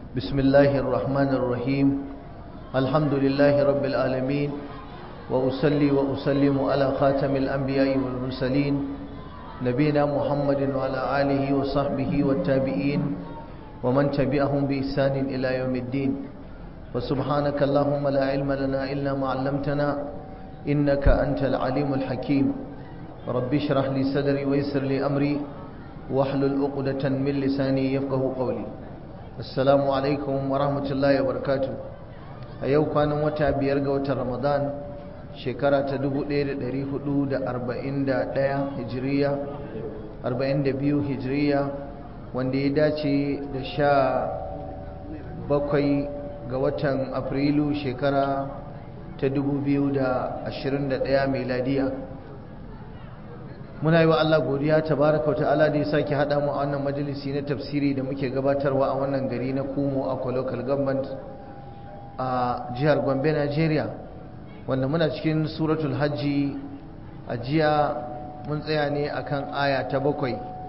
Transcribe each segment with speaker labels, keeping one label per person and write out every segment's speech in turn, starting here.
Speaker 1: بسم الله الرحمن الرحيم الحمد لله رب العالمين وأصلي وأسلم على خاتم الأنبياء والمرسلين نبينا محمد وعلى آله وصحبه والتابعين ومن تبعهم بإحسان إلى يوم الدين وسبحانك اللهم لا علم لنا إلا ما علمتنا إنك أنت العليم الحكيم رب اشرح لي صدري ويسر لي أمري واحلل عقدة من لساني يفقه قولي السلام عليكم ورحمة الله وبركاته أيوة كان وتا بيرجع وتا رمضان شكرا تدبو دير حدود 41 هجرية 42 هجرية wanda ya dace da 17 ga watan Afrilu shekara ta 2021 miladiya. Muna yi wa Allah godiya tabaraka wa ta'ala da ya sake haɗa mu a wannan majalisi na tafsiri da muke gabatarwa a wannan gari na Kumo a local government a jihar Gombe, Nigeria, wanda muna cikin suratul hajji. A jiya mun tsaya ne akan aya ta 7.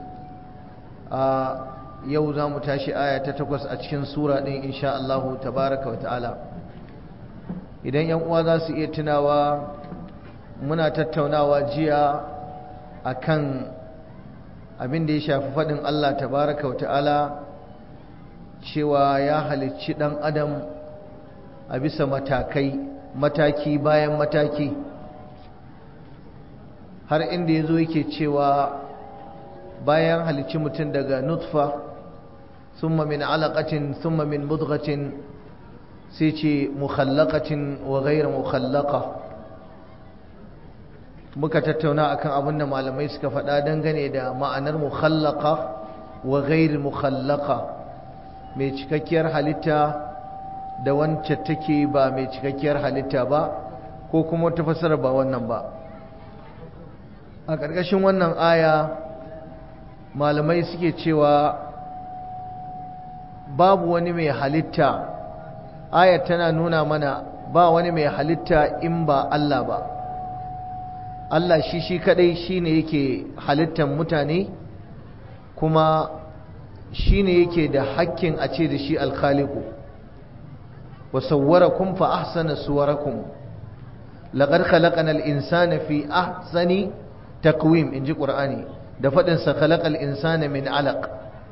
Speaker 1: Yau za mu tashi aya ta 8 a cikin sura ɗin insha Allah tabaraka wa ta'ala. Idan yan uwa za su iya tunawa, muna tattaunawa jiya akan abin da ya shafi faɗin Allah tabaraka wa ta'ala cewa ya halicci ɗan adam a bisa mataki bayan mataki, har inda ya zo yake cewa bayan halicci mutum daga nutfa, thumma min alaqatin thumma min mudghatin, sai ce mukhallaqatin wa ghayra mukhallaqa. Muka tattauna akan abin da malamai suka faɗa dangane da ma'anar mukhallaqa wa ghayr mukhallaqa, mai cikakkiyar halitta da wacce take ba mai cikakkiyar halitta ba, ko kuma wata fasara ba wannan ba. A ƙarƙashin wannan aya malamai suke cewa babu wani mai halitta. Ayar tana nuna mana ba wani mai halitta in ba Allah ba. Allah shi kadai shine yake halittar mutane, kuma shine yake da hakkin a ce da shi alkhaliqu. wa sawwarakum fa ahsana suwarakum laqad khalaqnal insana fi ahsani taqwim, inji Qur'ani, da fadin sa khalaqal insana min alaq.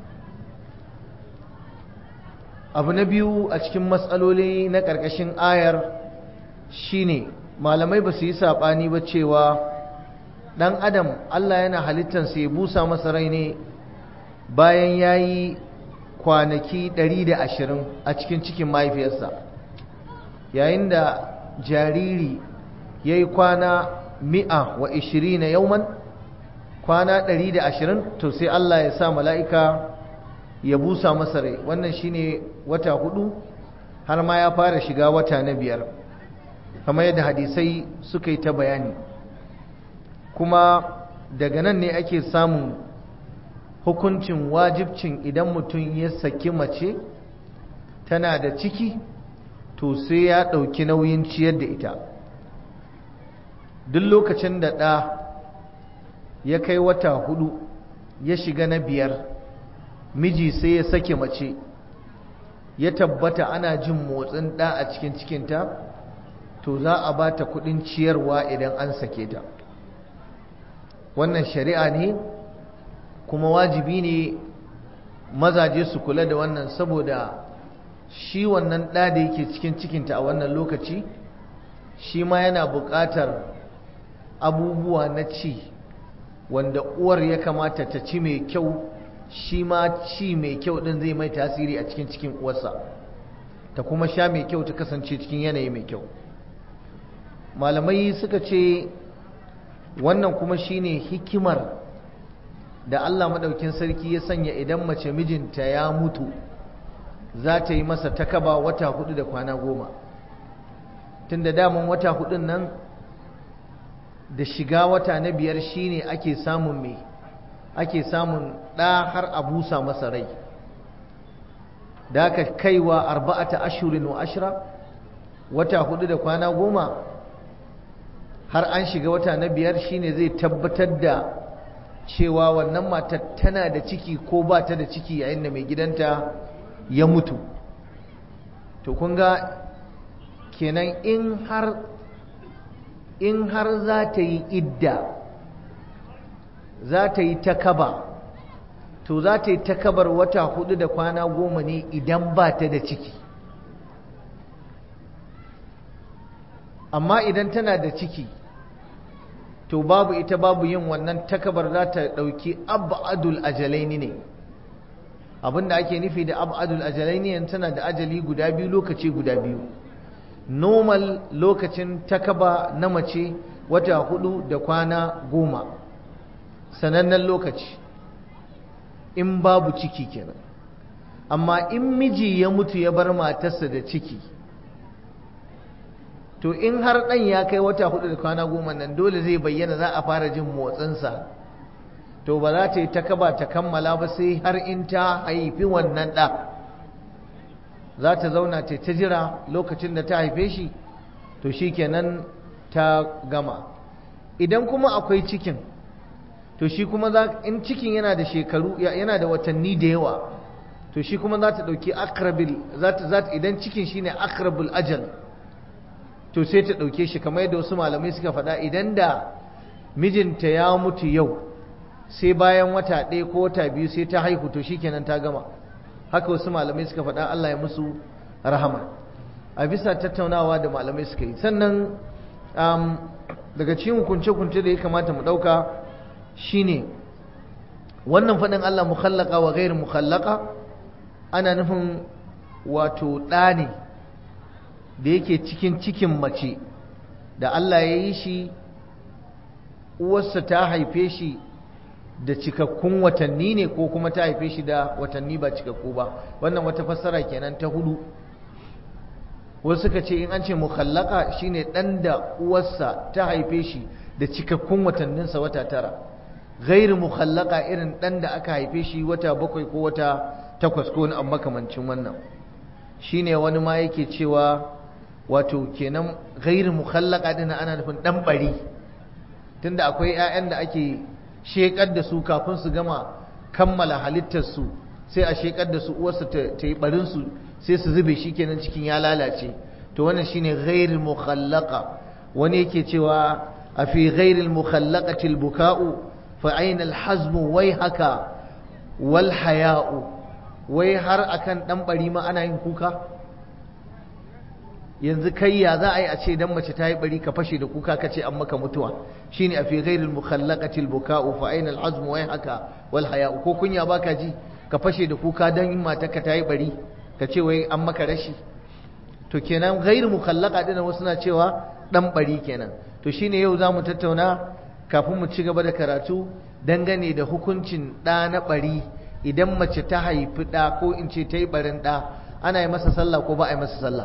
Speaker 1: Abu na biyu a cikin matsaloli na karkashin ayar shine malamai ba su yi sabani ba cewa dan adam Allah yana halittansa ya busa masa rai ne bayan yayi kwanaki 120 a cikin cikin mahaifiyarsa. Yayin da jariri yayi kwana 120 yauman, kwana 120, to sai Allah ya sa mala'ika ya busa masa rai. Wannan shine wata 4, har ma ya fara shiga wata na 5, kamar yadda hadisai suka yi ta bayani. Kuma daga nan ne ake samun hukuncin wajibcin idan mutum ya saki mace tana da ciki, to sai ya ɗauki nauyin ciyar da ita. Duk lokacin da ɗa ya kai wata 4 ya shiga na 5, miji sai ya sake mace, ya tabbata ana jin motsin ɗa a cikin cikinta, to za a ba ta kuɗin ciyarwa idan an sake ta. Wannan shari'a ne, kuma wajibi ne mazaje su kula da wannan, saboda shi wannan ɗa da yake cikin cikinta a wannan lokaci, shi ma yana buƙatar abubuwa na ci wanda uwar ya kamata ta ci mai kyau, shi ma ci mai kyau ɗin zai mai tasiri a cikin cikin uwarsa, ta kuma sha mai kyau, ta kasance cikin yanayi mai kyau. Malamai suka ce wannan kuma shine hikimar da Allah madaukin sarki ya sanya idan mace mijinta ya mutu za ta yi masa takaba wata 4 da kwana 10. Tunda daman wata 4 nan da shiga wata na 5 shine ake samun ɗa har a busa masa rai. Da aka kaiwa 4 ashurin wa ashra, wata 4 da kwana 10, har an shiga wata na 5 shine zai tabbatar da cewa wannan matar tana da ciki ko ba ta da ciki yayin da mai gidanta ya mutu. to kun ga kenan in har za ta yi idda, za ta yi takaba, to za ta yi takabar wata 4 da kwana 10 ne idan ba ta da ciki. Amma idan tana da ciki to babu ita babu yin wannan takabar, za ta ɗauki ab'adul ajalaini ne. Abinda ake nufi da ab'adul ajalaini, yan tana da ajali guda biyu, lokaci guda biyu. Normal lokacin takaba na mace wata 4 da kwana 10, sanannen lokaci in babu ciki kenan. Amma in miji ya mutu ya bar matarsa da ciki, to in har ɗan ya kai wata 4 da kwana 10 nan, dole zai bayyana, za a fara jin motsinsa. To ba za ta yi takaba ta kammala ba sai har in ta haifi wannan ɗa. Za ta zauna ta jira lokacin da ta haife shi, to shi kenan ta gama. Idan kuma akwai cikin, to shi kuma in cikin yana da shekaru, yana da watanni da yawa, to shi kuma za ta ɗauki akrabil, idan cikin shi ne akrabul ajal, to sai ta ɗauke shi, kamar yadda wasu malamai suka faɗa, idan da mijinta ya mutu yau sai bayan wata 1 ko wata 2 sai ta haihu, to shi kenan ta gama. Haka wasu malamai suka faɗa, Allah ya musu rahama, a bisa tattaunawa da malamai suka yi. Sannan daga cikin hukunce-hukunce da ya kamata mu ɗauka shine wannan faɗin Allah mukhallaka wa ghairu mukhallaka, ana nufin wato ɗa ne da yake cikin mace da Allah ya yi shi, uwarsa ta haife shi da cikakkun watanni ne ko kuma ta haife shi da watanni ba cikakku ba. Wannan wata fassara kenan ta 4. Wasu suka ce in an ce mukhallaka shine dan da uwarsa ta haife shi da cikakkun watanninsa wata 9. Ghairu mukhallaka irin dan da aka haife shi wata 7 ko wata 8 ko wani abu makamancin wannan. Shine wani ma yake cewa wato kenan ghairu mukhallaka din ana nufin dan bari, tunda akwai ƴaƴan da ake shekar da su kafin su gama kammala halittarsu, sai a shekar da su, uwarsu ta yi barinsu sai su zube, shi kenan cikin ya lalace. To wannan shine ghairul mukhallaqa. Wani yake cewa a fi ghairil mukhallaqati al-buka'u fa ayna al-hazm wayhaka wal haya'u. Wai har akan dan bari ma ana yin kuka? Yanzu kai ya za a yi a ce dan mace ta yi bari ka fashe da kuka ka ce an maka mutuwa? Shine a fi ghairil mukhallaqati al-buka'u fa ayna al-hazm wayhaka wal haya'u. Ko kunya baka ji ka fashe da kuka dan matarka ta yi bari ka ce wai an maka rashi? To kenan ghairu mukhallaqa din wasu na cewa dan bari kenan. To shine yau zamu tattauna kafin mu ci gaba da karatu dangane da hukuncin da na bari. Idan mace ta haifi da ko in ce ta yi barin da, ana yi masa sallah ko ba a yi masa sallah?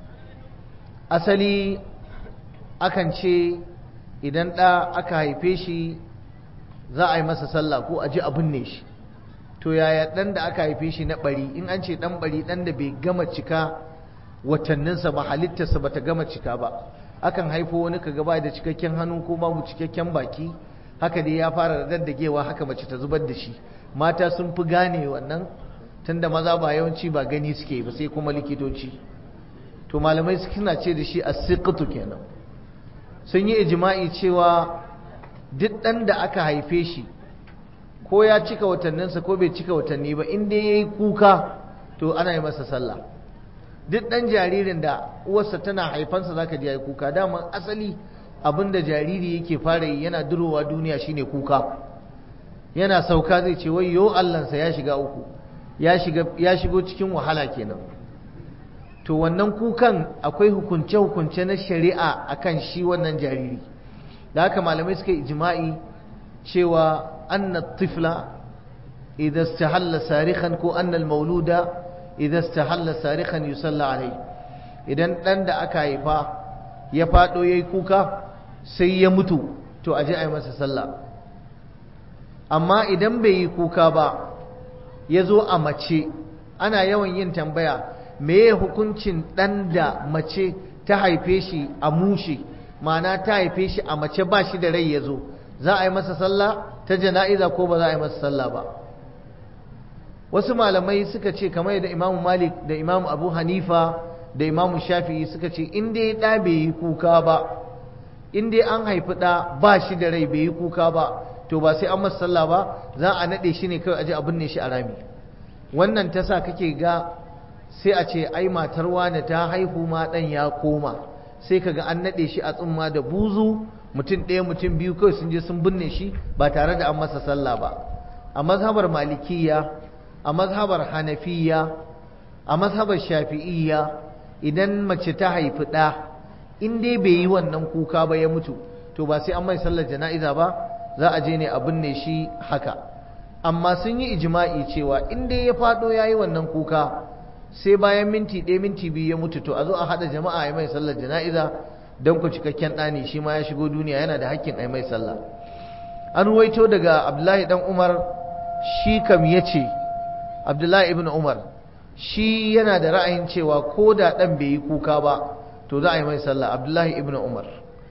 Speaker 1: Asali akan ce idan da aka haife shi za a yi masa sallah ko a ji a binne shi. To yaya dan da aka haife shi na bari? In an ce dan bari, dan da bai gama cika watanninsa ba, halittarsa ba ta gama cika ba. Akan haifo wani kaga ba da cikakken hannu ko babu cikakken baki, haka dai ya fara daddagewa, haka mace ta zubar da shi. Mata sun fi gane wannan, tunda maza ba yawanci ba gani suke ba, sai kuma likitoci. To malamai suna ce da shi as-siqtu kenan. Sun yi ijma'i cewa duk dan da aka haife shi, ko ya cika watanninsa ko bai cika watanni ba, in dai yayi kuka to ana yi masa sallah. Duk dan jaririn da uwarsa tana haifansa zaka ji yayi kuka. Dama asali abinda jariri yake fara yi yana durowa duniya shine kuka. Yana sauka zai ce wayyo Allahnsa ya shiga uku, ya shigo cikin wahala kenan. To wannan kukan akwai hukunce na shari'a akan shi wannan jariri. Da haka malamai suka ijma'i cewa أن الطفل إذا استحل صارخا كو أن المولود إذا استحل صارخا يصلى عليه. idan dan da aka haifa ya fado yayi kuka sai ya mutu, to aje ai masa sallah. Amma idan bai yi kuka ba, ya zo a mace, ana yawan yin tambaya meye hukuncin dan da mace ta haife shi a mushe, ma'ana ta haife shi a mace ba shi da rai, ya zo za a yi masa sallah ta jana'iza ko ba za a yi masa sallah ba? Wasu malamai suka ce kamar da Imam Malik da Imam Abu Hanifa da Imam Shafi'i suka ce in dai ɗa bai yi kuka ba, in dai an haifi ɗa ba shi da rai bai yi kuka ba, to ba sai an masa sallah ba, za a naɗe shi ne kawai aje a binne shi a rami. Wannan ta sa kake ga sai a ce ai matar wane ta haihu ma ɗan ya koma, sai kaga an naɗe shi a tsumma da buzu, mutum ɗaya mutum biyu kawai sun je sun binne shi ba tare da an masa sallah ba. A mazhabar Malikiyya, a mazhabar Hanafiyya, a mazhabar Shafi'iyya, idan mace ta haifi ɗa in dai bai yi wannan kuka ba ya mutu, to ba sai an mai sallar jana'iza ba, za a je ne a binne shi haka. Amma sun yi ijma'i cewa in dai ya faɗo ya yi wannan kuka sai bayan minti ɗaya minti biyu ya mutu, to a zo a haɗa jama'a a yi mai sallar jana'iza, don ku cikakken ɗani shi ma ya shigo duniya yana da hakkin a yi mai sallah. An ruwaito daga Abdullahi ɗan Umar, shi kam ya ce, Abdullahi ibn Umar shi yana da ra'ayin cewa ko da ɗan bai yi kuka ba to za a yi mai sallah. Abdullahi ibn Umar,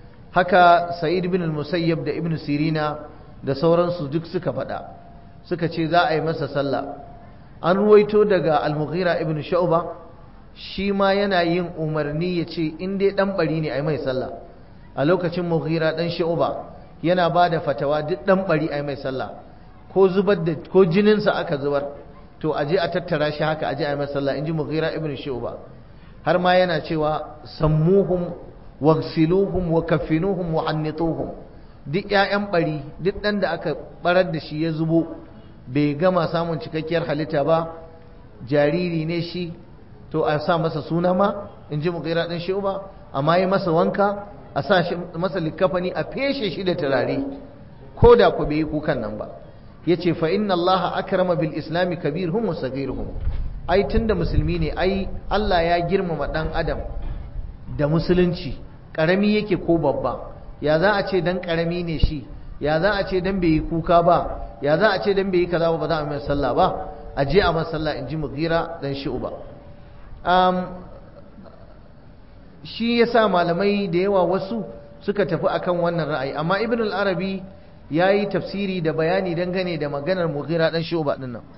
Speaker 1: haka Sa'id ibn al-Musayyab da Ibn Sirina da sauransu duk suka faɗa, suka ce za a yi masa sallah. An ruwaito daga Al-Mughira ibn Shu'ba, shi ma yana yin umarni ya ce in dai ɗan ɓari ne a yi mai sallah. A lokacin Mughira ɗan Shu'ba yana ba da fatawa duk ɗan ɓari a yi mai sallah, ko jininsa aka zubar, to aje a tattara shi haka aje a yi mai sallah, in ji Mughira ibn Shu'ba. Har ma yana cewa sammuhum waghsiluhum wa kaffinuhum wa hannituhum, duk ƴaƴan ɓari, duk ɗan da aka ɓarar da shi ya zubo bai gama samun cikakkiyar halitta ba, jariri ne shi, to a sa masa suna ma, in ji Mughira ɗan Shu'ba, amma yi masa wanka, a sa shi masa likafani, a feshe shi da turare, ko da ku bai yi kukan nan ba. Ya ce fa inna Allah akrama bil islami kabirhum wa saghirhum, ai tunda musulmi ne, ai Allah ya girmama ɗan adam da musulunci, ƙarami yake ko babba. Ya za a ce dan ƙarami ne shi, ya za a ce dan bai yi kuka ba, ya za a ce dan bai yi kaza ba za a mai sallah ba, a je a masa sallah, in ji Mughira dan Shu'ba. Shi yasa malamai da yawa wasu suka tafi akan wannan ra'ayi, amma Ibn al-Arabi yayi tafsiri da bayani dangane da maganar Mughira dan Shu'ba din nan.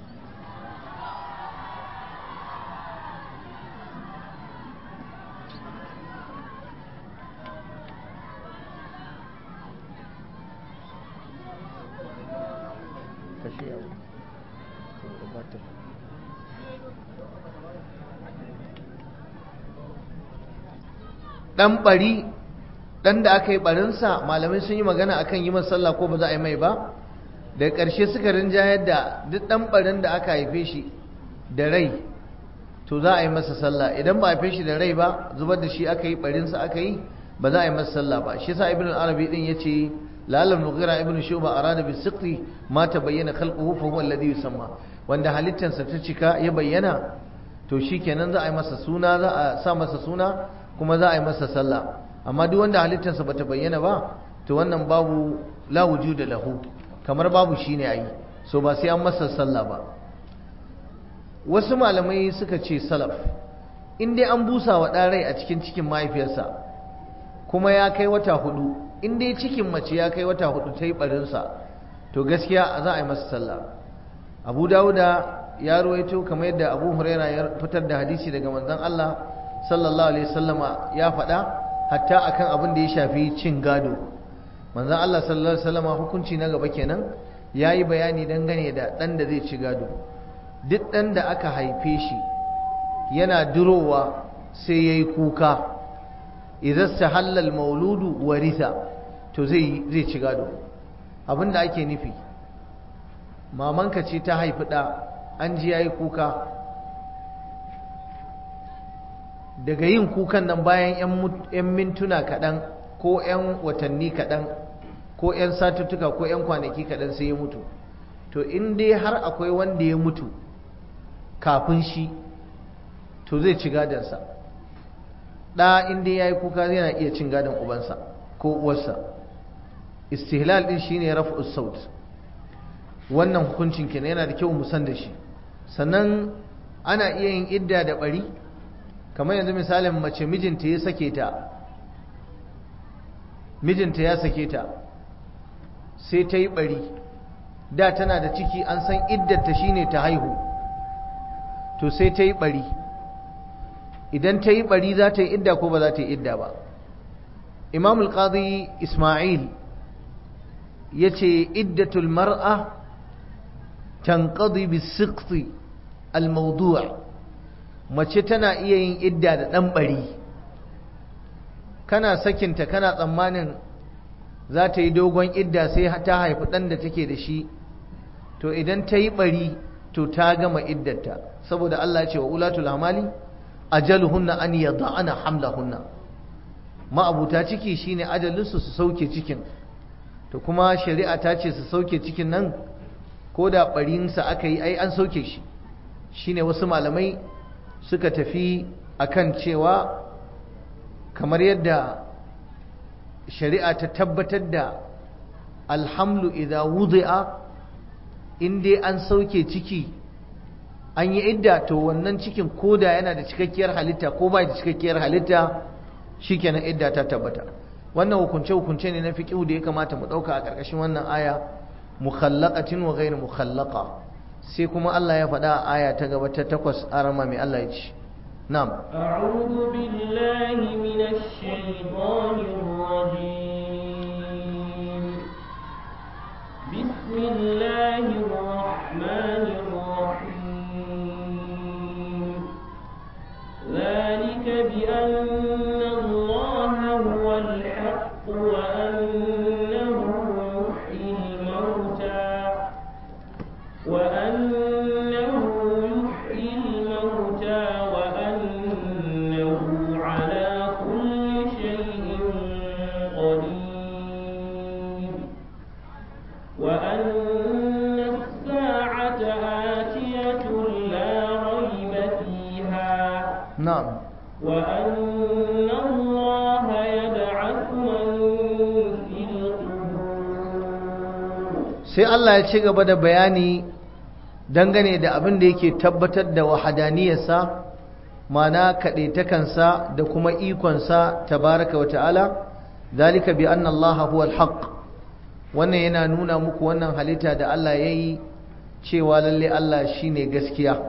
Speaker 1: Dan bari, dan da aka yi barinsa, malamai sun yi magana akan yi masa sallah ko ba za a yi mai ba. Da ƙarshe suka rinjayar da duk dan barin da aka haife shi da rai to za a yi masa sallah. Idan ba a haife shi da rai ba, zubar da shi aka yi, barinsa aka yi, ba za a yi masa sallah ba. Shi yasa Ibn al-Arabi din yace la'alla Mughira ibn Shu'ba arada bi siqi ma tabayyana khalquhu fa huwa alladhi yusamma, wanda halittansa ta cika ya bayyana, to shikenan za a yi masa suna, za a sa masa suna, kuma za a yi masa sallah. Amma duk wanda halittarsa bata bayyana ba, to wannan babu la wujuda lahu, kamar babu shine ayi, so ba sai an masa sallah ba. Wasu malamai suka ce salaf, in dai an busa wa ɗan rai a cikin cikin mahaifiyarsa kuma ya kai wata hudu, in dai cikin mace ya kai wata hudu ta yi barinsa, to gaskiya za a yi masa sallah. Abu Dawuda ya ruwaito kamar yadda Abu Huraira ya fitar da hadisi daga manzon Allah sallallahu alaihi wasallama ya faɗa, hatta akan abin da ya shafi cin gado. Manzon Allah sallallahu alaihi wasallama hukunci na gaba kenan yayi bayani dangane da dan da zai ci gado. Duk dan da aka haife shi yana durowa sai yayi kuka, idan sahalla al-mauludu waritha, to zai ci gado. Abin da ake nufi, mamanka ce ta haifi da, an ji yayi kuka, daga yin kukan nan bayan 'yan mintuna kaɗan ko 'yan watanni kaɗan ko 'yan satuttuka ko 'yan kwanaki kaɗan sai ya mutu, to in dai har akwai wanda ya mutu kafin shi, to zai ci gadansa. ɗa in dai ya yi kuka yana iya cin gadon ubansa ko uwarsa. Istihlal ɗin shine raf'us saut. Wannan hukuncin kenan, yana da kyau mu san da shi. Sannan ana iya yin idda da bari, kamar yanzu misalin mace mijinta ya sake ta, sai ta yi bari, da tana da ciki, an san iddarta shine ta haihu, to sai ta yi bari. idan ta yi bari za ta yi idda ko ba za ta yi idda ba. Imam al-Qadi Ismail ya ce iddatul mar'a tanqadi bis-siqti al-mawdu' mace tana iya yin idda da ɗan bari. Kana sakinta kana tsammanin za ta yi dogon idda sai ta haifi ɗan da take da shi, to idan ta yi bari to ta gama iddarta, saboda Allah ya ce wa ulatul hamali ajaluhunna an yada'ana hamlahunna, ma'abuta ciki shine ajalinsu su sauke cikin. To kuma shari'a ta ce su sauke cikin nan ko da barinsa aka yi ai an sauke shi. Shine wasu malamai suka tafi akan cewa kamar yadda shari'a ta tabbatar da alhamlu idza wudi'a, in dai an sauke ciki an yi idda, to wannan cikin koda yana da cikakkiyar halitta ko bai da cikakkiyar halitta shikenan idda ta tabbata. Wannan hukunce ne na fiqh da ya kamata mu dauka a karkashin wannan aya, mukhallaqatin wa ghayr mukhallaqa. sai kuma Allah ya faɗa a aya ta gaba ta 8 arama mai Allah ya ce na'am
Speaker 2: a'udhu billahi minash shaitanir rajim bismillahir rahmanir rahim dhalika bi anna Allaha huwal haqq wa annahu yuhyil mauta wa
Speaker 1: na'am
Speaker 2: وأن الله يبعث من في القبور.
Speaker 1: sai Allah ya ci gaba da bayani dangane da abin da yake tabbatar da wahadaniyarsa, mana kaɗaitakansa da kuma ikonsa tabaraka wa ta'ala. zalika bi anna Allah huwa al-haq, wannan yana nuna muku wannan halitta da Allah yayi cewa lalle Allah shine gaskiya.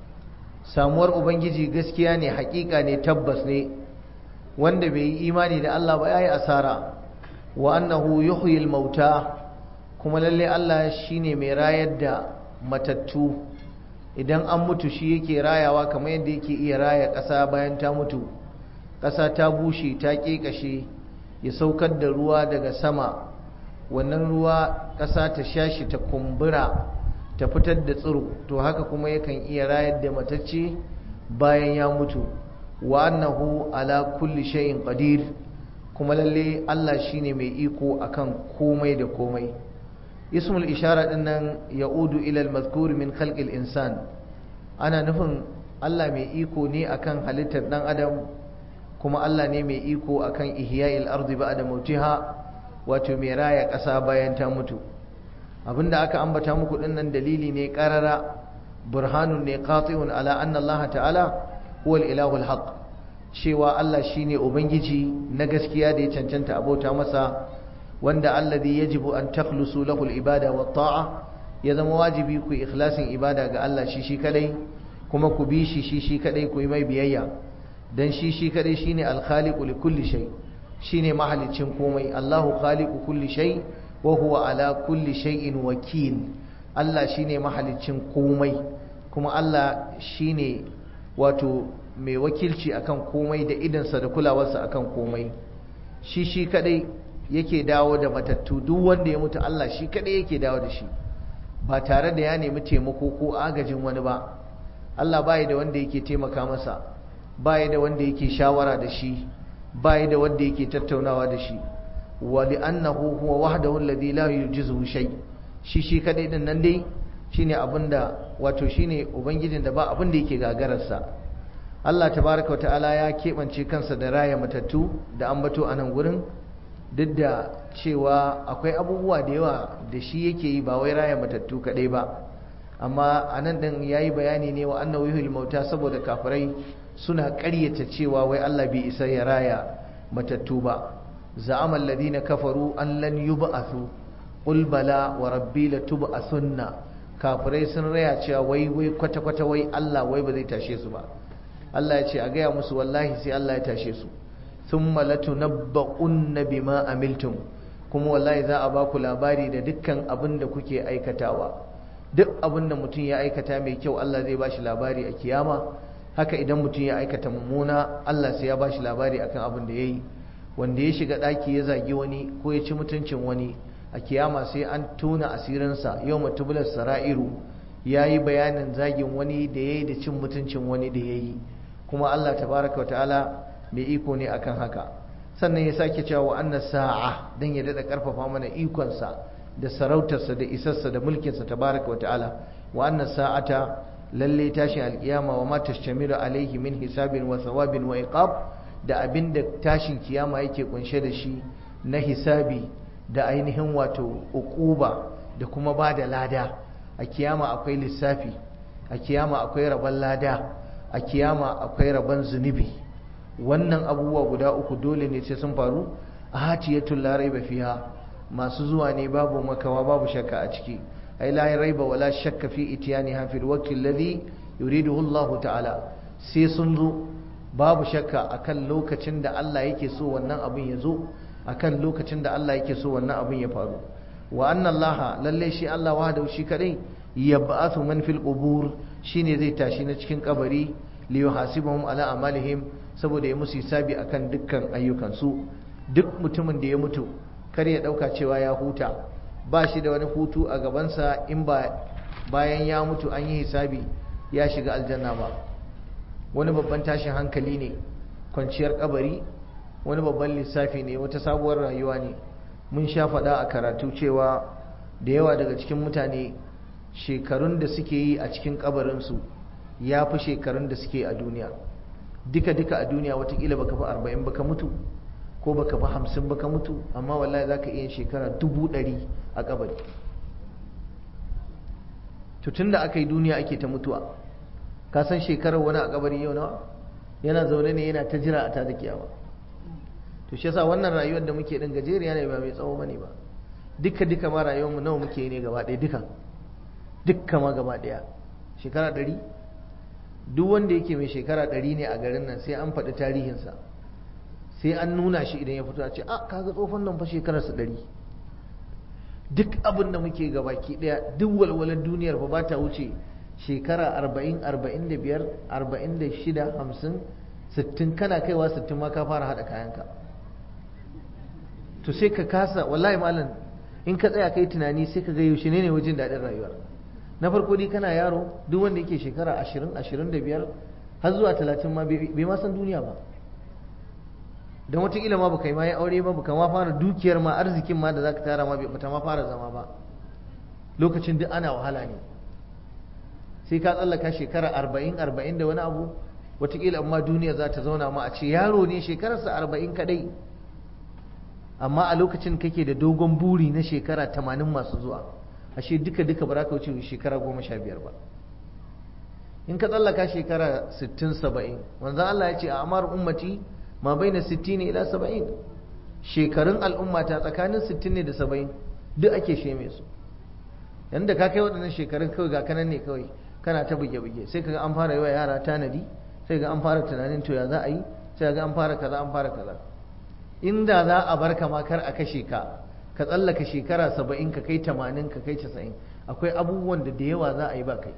Speaker 1: Samuwar Ubangiji gaskiya ne, hakika ne, tabbas ne. Wanda bai yi imani da Allah ba yayi asara. Wa annahu yuhyil mauta, kuma lalle Allah shine mai rayar da matattu. Idan an mutu shi yake rayawa, kamar yadda yake iya raya ƙasa bayan ta mutu. Ƙasa ta bushe ta ƙeƙashe, ya saukar da ruwa daga sama. Wannan ruwa ƙasa ta shashi ta kumbura, ta fitar da tsiro. To haka kuma yakan iya rayar da matacce bayan ya mutu. Wa annahu ala kulli shay'in qadir, kuma lalle Allah shine mai iko akan komai da komai. Ismul ishara din nan yaudu ila al-mazkur min khalqil insan, ana nufin Allah mai iko ne akan halittar dan adam, kuma Allah ne mai iko akan ihya'il ardi ba'da mautiha, wato mai raya ƙasa bayan ta mutu. Abinda aka ambata muku dinnan dalili ne qarara, burhanun ne qati'un ala anna Allah ta'ala huwa al-ilahu al-haq, cewa Allah shine ubangiji na gaskiya da ya cancanta abota masa, wanda alladhi yajibu an takhlusu lahu al-ibada wa ta'a, ya zama wajibi ku ikhlasin ibada ga Allah shi kadai, kuma ku bi shi kadai, ku yi mai biyayya, dan shi kadai shine al-khaliqu li kulli shay, shine mahalicin komai. Allahu khaliqu kulli shay wa huwa ala kulli shay'in wakil. Allah shine mahalicin komai, kuma Allah shine wato mai wakilci akan komai da idansa da kulawarsa akan komai. Shi kadai yake dawo da matattu, duk wanda ya mutu Allah shi kadai yake dawo da shi, ba tare da ya nemi taimako ko agajin wani ba. Allah bai da wanda yake taimaka masa, bai da wanda yake shawara da shi, bai da wanda yake tattaunawa da shi. wa li'annahu huwa wahdahu alladhi la yujizuhu shay, shi kadai din nan dai shine abinda wato shine ubangijin da ba abinda yake gagararsa. Allah tabaaraka ta'ala ya kebance kansa da raya matattu da ambato a nan gurin, duk da cewa akwai abubuwa da yawa da shi yake yi, ba wai raya matattu kadai ba. Amma anan din yayi bayani ne wa annahu yuhyil mauta, saboda kafirai suna ƙaryata cewa wai Allah bai isa ya raya matattu ba. زعم الذين كفروا أن لن يبعثوا قل بلى وربي لتبعثن. kafirai sun raya cewa wai kwata-kwata wai Allah wai ba zai tashe su ba. Allah ya ce a gaya musu wallahi sai Allah ya tashe su thumma latunabba'unna bima amiltum kuma wallahi za a ba ku labari da dukkan abin da kuke aikatawa. Duk abin da mutum ya aikata mai kyau Allah zai bashi labari a kiyama, haka idan mutum ya aikata mummuna Allah sai ya bashi labari akan abin da yayi. Wanda ya shiga daki ya zagi wani ko ya ci mutuncin wani a kiyama sai an tona asirinsa yawma tublas sara'iru, yayi bayanin zagin wani da yayi da cin mutuncin wani da yayi, kuma Allah tabaraka wa ta'ala mai iko ne akan haka. Sannan ya sake cewa wa anna sa'a dan ya dada karfafa mana ikonsa da sarautarsa da isarsa da mulkinsa tabaraka wa ta'ala. wa anna sa'ata lalle tashin alkiyama wa ma tashtamilu alaihi min hisabin wa thawabin wa iqab, da abinda tashin kiyama yake kunshe da shi na hisabi da ainihin wato uquba da kuma bada lada. A kiyama akwai lissafi, a kiyama akwai rabon lada, a kiyama akwai rabon zunubi. Wannan abubuwa guda uku dole ne sai sun faru. A hatiyatul la raiba fiha, masu zuwa ne babu makawa babu shakka a ciki. Ai la raiba wala shakka fi itiyaniha fil waqti alladhi yuriduhu Allah ta'ala, sai sun zo babu shakka akan lokacin da Allah yake so wannan abin ya zo, akan lokacin da Allah yake so wannan abin ya faru. Wa anna Allah, lalle shi Allah wahdahu shi kadai, yab'athu man fil qubur, shine zai tashi na cikin kabari, li yuhasibuhum ala amalihim, saboda ya musu hisabi akan dukkan ayyukansu. Duk mutumin da ya mutu kar ya dauka cewa ya huta, ba shi da wani hutu a gabansa in ba bayan ya mutu an yi hisabi ya shiga aljanna ba. Wani babban tashin hankali ne kwanciyar kabari, wani babban lissafi ne, wata sabuwar rayuwa ne. Mun sha faɗa a karatu cewa da yawa daga cikin mutane shekarun da suke yi a cikin kabarinsu ya fi shekarun da suke a duniya. Duka a duniya watakila baka fi 40 baka mutu, ko baka fi 50 baka mutu, amma wallahi za ka iya shekara 100 a kabari. Tutun da aka yi duniya ake ta mutuwa. Ka san shekarar wani a kabari yau nawa? Yana zaune ne yana ta jira a tada kiyama. To shi yasa wannan rayuwar da muke din gajeriya ne, ba mai tsawo bane ba. Duka ma rayuwar mu nawa muke ne gaba ɗaya duka ma gaba ɗaya shekara 100. Duk wanda yake mai shekara 100 ne a garin nan sai an faɗi tarihinsa, sai an nuna shi idan ya fito a ce a kaga tsofan nan fa shekararsa 100. Duk abin da muke gabaki ɗaya, duk walwalar duniyar fa ba ta wuce shekara 40, 45, 46, 50, 60, kana kaiwa 60 ma ka fara haɗa kayanka. To sai ka kasa, wallahi malam in ka tsaya kai tunani sai ka ga yaushe ne wajen daɗin rayuwar. Na farko dai kana yaro, duk wanda yake shekara 20, 25 har zuwa 30 ma bai ma san duniya ba. Don wataƙila ma baka yi ma yi aure ba, baka ma fara dukiyar ma, arzikin ma da zaka tara ma bata ma fara zama ba. Lokacin duk ana wahala ne. Sai ka tsallaka shekara 40, 40 da wani abu, wataƙila amma duniya za ta zauna ma a ce yaro ne shekararsa 40 kadai, amma a lokacin kake da dogon buri na shekara 80 masu zuwa. Ashe duka ba za ka wuce shekara 15 ba. In ka tsallaka shekara 60, 70, wanzan Allah ya ce a amar ummati ma baina 60 ila 70, shekarun al'ummata tsakanin 60 ne da 70 duk ake sheme su. Yanda ka kai waɗannan shekarun kawai ga kanan ne kawai kana ta buge-buge, sai kaga an fara yi wa yara tanadi, sai ga an fara tunanin to ya za a yi, sai ga an fara kaza. Inda za a bar ka ma kar a kashe ka tsallaka shekara 70 ka kai 80 ka kai 90, akwai abubuwan da yawa za a yi ba kai.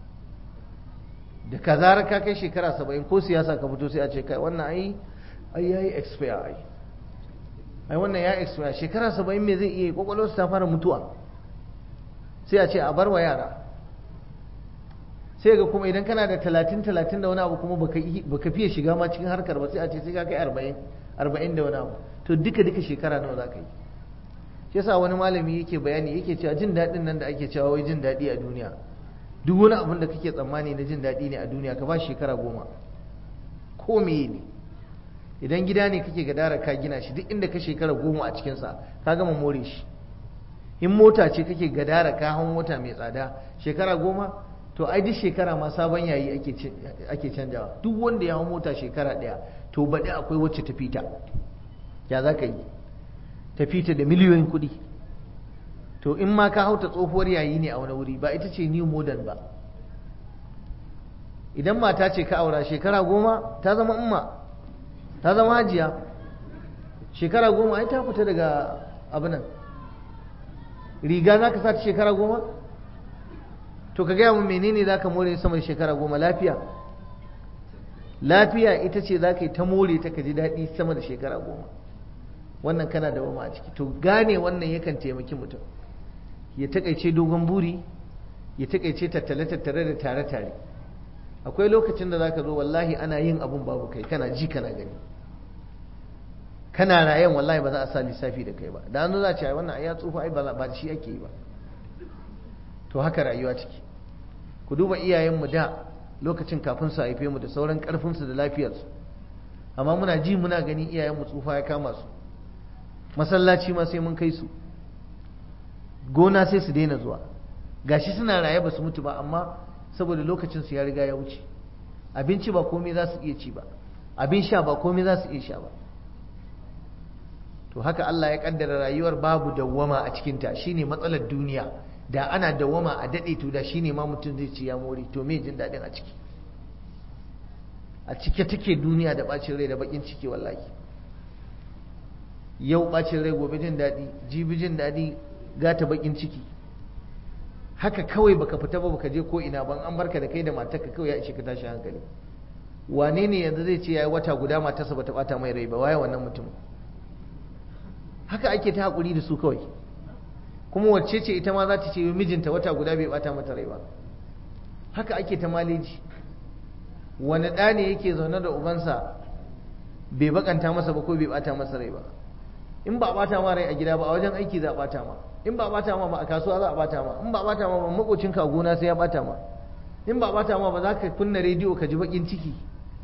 Speaker 1: Da ka zarar ka kai shekara 70 ko siyasa ka fito sai a ce kai wannan ai yayi expire ai wannan ya expire. Shekara 70 me zai iya, kwakwalwarsa ta fara mutuwa, sai a ce a bar wa yara. Sai ga kuma idan kana da 30 da wani abu kuma baka fiye shiga ma cikin harkar ba, sai a ce sai ka kai 40 da wani abu. To duka shekara nawa za ka yi? Shi yasa wani malami yake bayani, yake cewa jin daɗin nan da ake cewa wai jin daɗi a duniya, duk wani abin da kake tsammani na jin daɗi ne a duniya ka ba shekara 10 ko meye ne. Idan gida ne kake gadara ka gina shi, duk inda ka shekara 10 a cikinsa ka gama more shi. In mota ce kake gadara ka hau mota mai tsada shekara 10, to ai duk shekara ma sabon yayi ake canjawa. Duk wanda ya hau mota shekara 1 to baɗi akwai wacce ta fita. Ya za ka yi? Ta fita da miliyoyin kuɗi. To in ma ka hauta tsohuwar yayi ne a wani wuri, ba ita ce new modern ba. idan mata ce ka aura shekara 10 ta zama umma, ta zama hajiya. shekara 10 ai ta fita daga abinan. Riga za ka sa ta shekara 10? To ka gaya mun menene za ka more sama da shekara 10? Lafiya. Lafiya ita ce za ka yi ta more ta ka ji daɗi sama da shekara 10. wannan kana da wama a ciki. To gane wannan yakan taimaki mutum ya takaice dogon buri, ya takaice tattale-tattare da tare-tare. akwai lokacin da zaka zo wallahi ana yin abun babu kai, kana ji kana gani, kana rayan wallahi ba za a sa lissafi da kai ba. da an zo za a ce wannan ya tsufa, ai ba shi ake yi ba. to haka rayuwa ciki. ku duba iyayenmu da lokacin kafin su haife mu da sauran karfinsu da lafiyarsu, amma muna ji muna gani iyayenmu tsufa ya kama su, masallaci ma sai mun kai su, gona sai su daina zuwa. gashi suna raye ba su mutu ba, amma saboda lokacinsu ya riga ya wuce. abinci ba komai za su iya ci ba, abin sha ba komai za su iya sha ba. to haka Allah ya kaddara rayuwar babu dawwama a cikinta, shine matsalar duniya. da ana dawwama a daɗe to da shine ma mutum zai ci ya more. to me jin daɗin a ciki? a cike take duniya da bacin rai da bakin ciki wallahi. yau bacin rai, gobe jin daɗi, jibi jin daɗi, gata bakin ciki. haka kawai baka fita ba, baka je ko ina ban, an barka da kai da matarka kawai ya ishe ka tashi hankali. wane ne yanzu zai ce yayi wata guda matarsa bata bata mai rai ba? waye wannan mutum? haka ake ta hakuri da su kawai. kuma wacce ce ita ma za ta ce mijinta wata guda bai bata mata rai ba? haka ake ta maleji. wani ɗa ne yake zaune da ubansa bai bakanta masa ba ko bai bata masa rai ba? in ba a bata ma rai a gida ba, a wajen aiki za a bata ma. in ba a bata ma ba, a kasuwa za a bata ma. in ba a bata ma ba, makocinka a gona sai ya bata ma. in ba a bata ma ba, za ka kunna rediyo ka ji bakin ciki,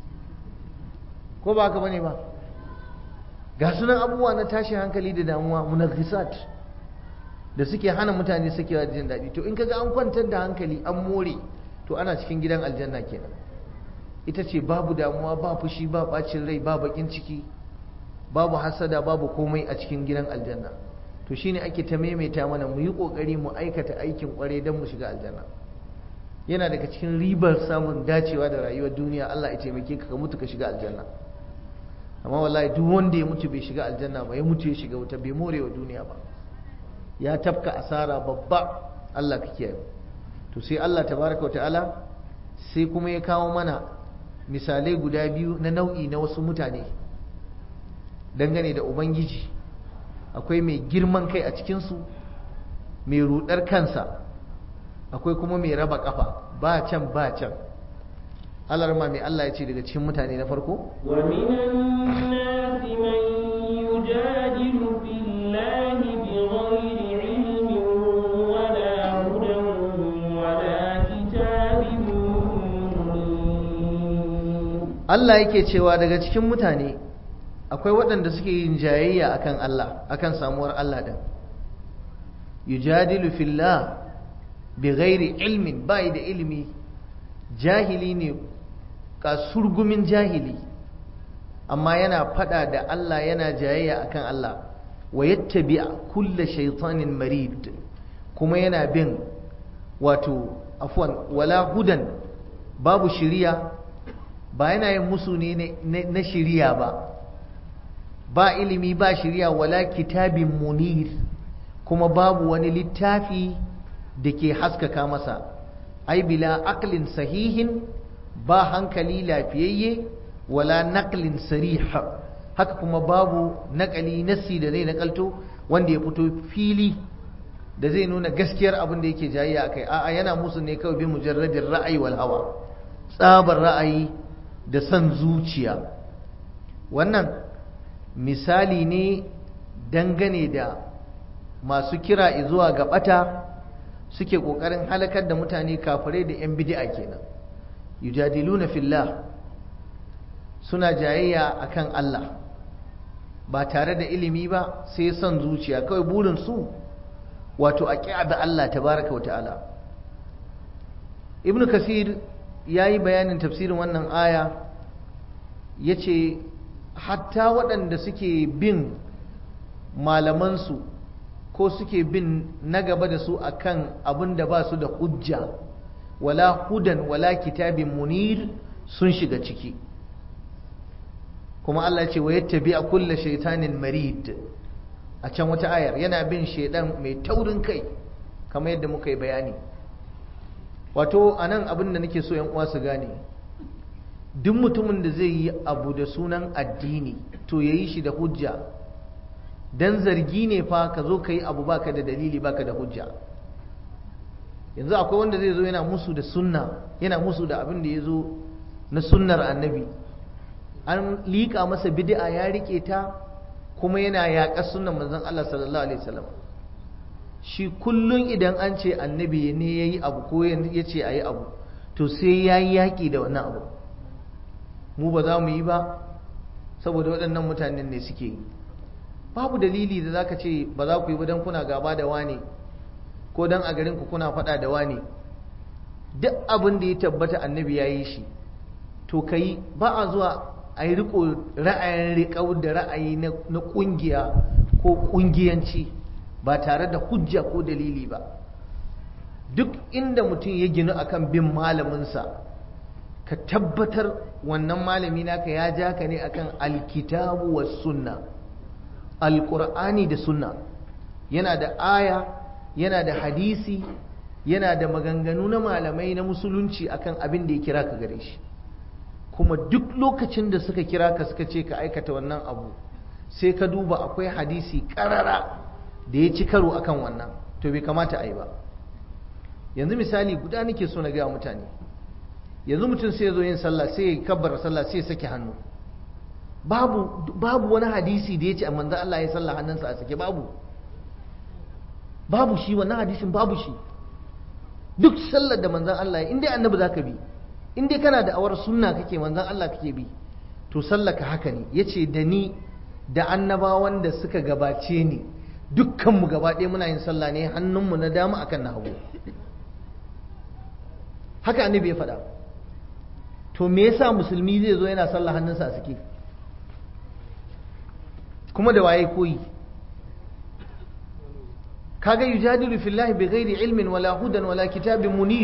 Speaker 1: ko ba haka bane ba? ga sunan abubuwa na tashin hankali da damuwa, munaghisat, da suke hana mutane sakewa da jin daɗi. to in kaga an kwantar da hankali an more, to ana cikin gidan aljanna kenan. ita ce babu damuwa, ba fushi, ba bacin rai, ba bakin ciki, babu hasada, babu komai a cikin gidan aljanna. to shine ake ta maimaita mana mu yi kokari mu aikata aikin kware don mu shiga aljanna. yana daga cikin ribar samun dacewa da rayuwar duniya, Allah ya taimake ka mutu ka shiga aljanna. amma wallahi duk wanda ya mutu bai shiga aljanna ba, ya mutu ya shiga wuta, bai more wa duniya ba, ya tafka asara babba. Allah ka kiyaye. to sai Allah tabaraka wa ta'ala sai kuma ya kawo mana misalai guda biyu na nau'i na wasu mutane dangane da Ubangiji. akwai mai girman kai a cikinsu, mai rudar kansa, akwai kuma mai raba kafa, ba can ba can. alarma mai Allah ya ce daga cikin mutane na farko,
Speaker 2: wa minan nasi man yujadilu billahi bighairi ilmin wala hudan wala kitabin munir.
Speaker 1: Allah yake cewa daga cikin mutane akwai waɗanda suke yin jayayya akan Allah, akan samuwar Allah din. yujadilu fillah bighairi ilmin, bai da ilimi, jahili ne, kasurgumin jahili, amma yana fada da Allah, yana jayayya akan Allah. wa yattabi'a kulla shaytanin marid, kuma yana bin wato afwan wala hudan, babu shiriya, ba yana yin musu ne na shiriya ba ilimi ba shiriya, wala kitabin munir, kuma babu wani littafi da ke haskaka masa. ai bila aqlin sahihin, ba hankali lafiyayye, wala naqlin sarih, haka kuma babu naƙali nassi da zai nakalto wanda ya fito fili da zai nuna gaskiyar abin da yake jayayya akai. a'a yana musu ne kawai bi mujarradin ra'ayi wal hawa, tsabar ra'ayi da son zuciya. wannan misali ne dangane da masu kira zuwa ga bata, suke kokarin halakar da mutane, kafirai da yan bid'a kenan. yujadiluna fillah, suna jayayya akan Allah ba tare da ilimi ba, sai son zuciya kawai. burin su wato a ƙi'abi Allah tabaraka wa ta'ala. ibnu kasir yayi bayanin tafsirin wannan aya, yace hatta waɗanda suke bin malamansu ko suke bin na gaba da su akan abin da ba su da hujja, wala hudan wala kitabin munir sun shiga ciki. kuma Allah ce wa yattabi'a kulla shaytanin marid a can wata ayar yana bin shaidan mai taurin kai kamar yadda muka yi bayani. wato anan abin da nake so yan uwa su gane, duk mutumin da zai yi abu da sunan addini to yayi shi da hujja, dan zargi ne fa ka zo ka yi abu baka da dalili baka da hujja. yanzu akwai wanda zai zo yana musu da sunna, yana musu da abin da ya zo na sunnar annabi, an liƙa masa bid'a ya rike ta kuma yana yaƙar sunnan manzon Allah sallallahu alaihi wasallam. shi kullun idan an ce annabi ne yayi abu ko ya ce ayi abu to sai yayi yaƙi da wannan abu. mu ba za mu yi ba saboda waɗannan mutanen ne suke yi. babu dalili da zaka ce ba za ku yi ba dan kuna gaba da wane ko dan a garin ku kuna faɗa da wane. duk abin da ya tabbata annabi ya yi shi to kai ba a zuwa a yi riko ra'ayin riƙau da ra'ayi na ƙungiya ko ƙungiyanci ba tare da hujja ko dalili ba. duk inda mutum ya ginu akan bin malaminsa ka tabbatar wannan malami naka ya ja ka ne akan alkitabu was sunna, alqur'ani da sunna. yana da aya, yana da hadisi, yana da maganganu na malamai na musulunci akan abin da ya kira ka gare shi. kuma duk lokacin da suka kira ka suka ce ka aikata wannan abu sai ka duba akwai hadisi karara da ya ci karo akan wannan, to bai kamata a yi ba. yanzu misali guda nake so na gaya mutane, yanzu mutum sai ya zo yin sallah sai ya kabbara sallah sai ya sake hannu. babu wani hadisi da ya ce a manzan Allah ya sallah hannunsa a sake, babu shi wannan hadisin, babu shi. duk sallar da manzan Allah in dai annabi zaka bi, in dai kana da awar sunna kake manzan Allah kake bi, to sallaka haka ne. yace da ni da annabawan da suka gabace ni dukkanmu gaba ɗaya muna yin sallah ne hannunmu na dama akan na hagu. haka annabi ya faɗa. to me yasa musulmi zai zo yana sallah hannunsa a sake? kuma da waye koyi? kaga yujadilu fillahi bighairi ilmin wala hudan wala kitabin munir.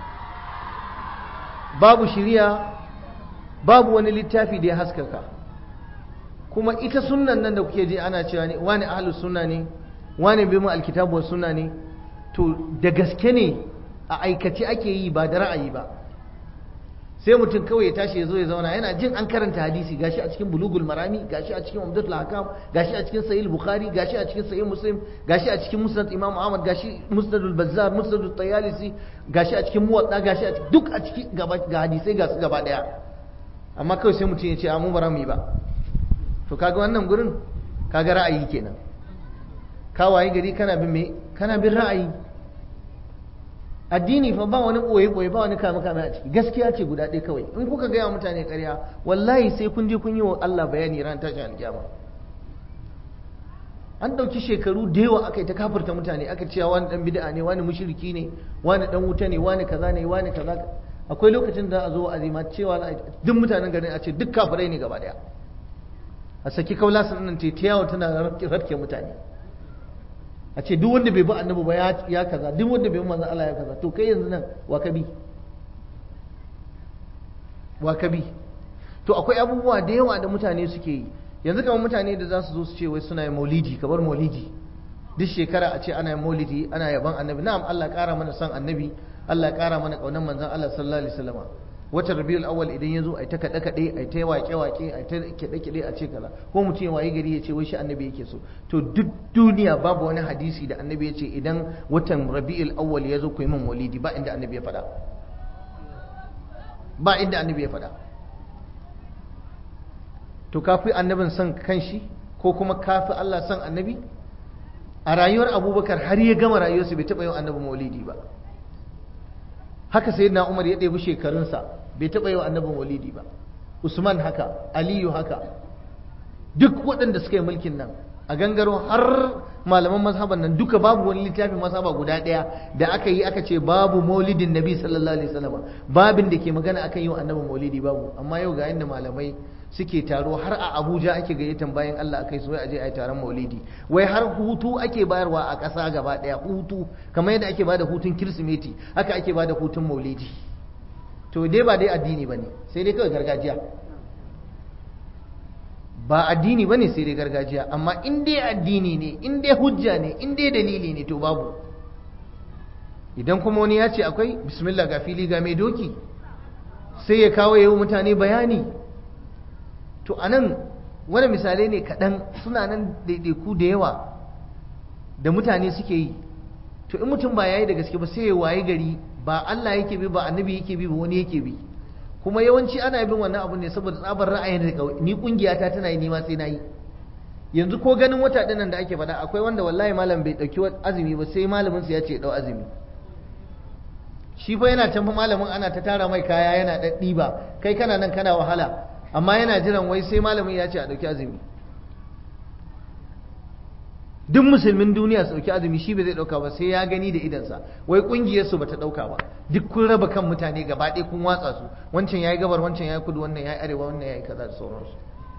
Speaker 1: babu shiriya, babu wani littafi da ya haskaka. kuma ita sunnan nan da kuke ji ana cewa ne wani ahlus sunna ne, wani bi mu alkitabu was sunna ne, to da gaske ne a aikace ake yi ba da ra'ayi ba. sai mutum kawai ya tashi ya zo ya zauna yana jin an karanta hadisi, gashi a cikin bulugul marami, gashi a cikin umdatul ahkam, gashi a cikin sahih bukhari, gashi a cikin sahih muslim, gashi a cikin musnad imam ahmad, gashi musnadul bazzar, musnadul tayalisi, gashi a cikin muwatta, gashi a cikin duk a cikin gaba ga hadisai ga su gaba daya. amma kawai sai mutum ya ce a mu bara mu yi ba. to kaga wannan gurin kaga ra'ayi kenan. ka waye gari kana bin me? kana bin ra'ayi. addini fa ba wani ɓoye-ɓoye, ba wani kame-kame a ciki. gaskiya ce guda ɗaya kawai. in kuka gaya mutane ƙarya wallahi sai kun je kun yi wa Allah bayani ran tashin alƙiyama. an ɗauki shekaru da yawa aka yi ta kafirta mutane, aka cewa wani ɗan bid'a ne, wani mushriki ne, wani ɗan wuta ne, wani kaza ne, wani kaza. akwai lokacin da a zo azima cewa duk mutanen garin a ce duk kafirai ne gaba ɗaya. a saki kaula sannan ta yawo tana rarke mutane. a ce duk wanda bai bi annabi ba ya kaza, duk wanda bai bi manzon Allah ya kaza. to kai yanzu nan wa ka bi? to akwai abubuwa da yawa da mutane suke yi. yanzu kamar mutane da za su zo su ce wai suna yin maulidi, kabar maulidi duk shekara a ce ana yin maulidi ana yaban annabi. na'am, Allah ƙara mana son annabi, Allah ƙara mana ƙaunar manzon Allah sallallahu alaihi wasallam. watan rabiul awwal idan yazo ai ta kada kade, ai ta waƙe ai ta kide kide a ce kaza, ko mutum ya waye gari ya ce wai shi annabi yake so. to duk duniya babu wani hadisi da annabi ya ce idan watan rabiul awwal yazo ku yi min maulidi. ba inda annabi ya faɗa, ba inda annabi ya faɗa. to kafi annabin son kanshi ko kuma kafi Allah son annabi? a rayuwar Abubakar har ya gama rayuwarsa bai taɓa yin annabi maulidi ba. haka sayyidina Umar ya ɗebi shekarunsa bai taɓa yi wa annabin walidi ba. Usman haka, Aliyu haka, duk waɗanda suka yi mulkin nan a gangaro har malaman mazhaban nan duka babu wani littafin mazhaba guda ɗaya da aka yi aka ce babu maulidin nabi sallallahu alaihi wasallam, babin da ke magana akan yi wa annabi maulidi babu. Amma yau ga inda malamai suke taro har a Abuja ake gayyatan bayan Allah akai su wai aje ayi taron maulidi, wai har hutu ake bayarwa a ƙasa gaba ɗaya, hutu kamar yadda ake bada hutun kirsimeti haka ake bada hutun maulidi. To dai ba dai addini bane, sai dai kawai gargajiya. Ba addini bane sai dai gargajiya, amma in dai addini ne, in dai hujja ne, in dai dalili ne to babu. Idan kuma wani ya ce akwai, bismillah ga fili ga mai doki, sai ya kawo yawo mutane bayani. To anan wani misalai ne kaɗan, suna nan daidaiku da yawa da mutane suke yi. To in mutum ba ya yi da gaske ba sai ya waye gari ba Allah yake bi, ba annabi yake bi, ba wani yake bi. Kuma yawanci ana bin wannan abu ne saboda tsabar ra'ayin da ni kungiyata tana yi, ni ma sai na yi. Yanzu ko ganin wata dinnan da ake faɗa, akwai wanda wallahi malam bai ɗauki azumi ba sai malamin sa ya ce ɗau azumi. Shi fa yana can fa malamin ana ta tara mai kaya yana ɗiba, kai kana nan kana wahala, amma yana jiran wai sai malamin ya ce a ɗauki azumi. Duk musulmin duniya su ɗauki azumi shi bai zai ɗauka ba sai ya gani da idansa, wai ƙungiyarsu ba ta ɗauka ba. Duk kun raba kan mutane gaba ɗaya kun watsa su, wancan ya yi gabar, wancan ya yi kudu, wannan ya yi arewa, wannan ya yi kaza da sauransu.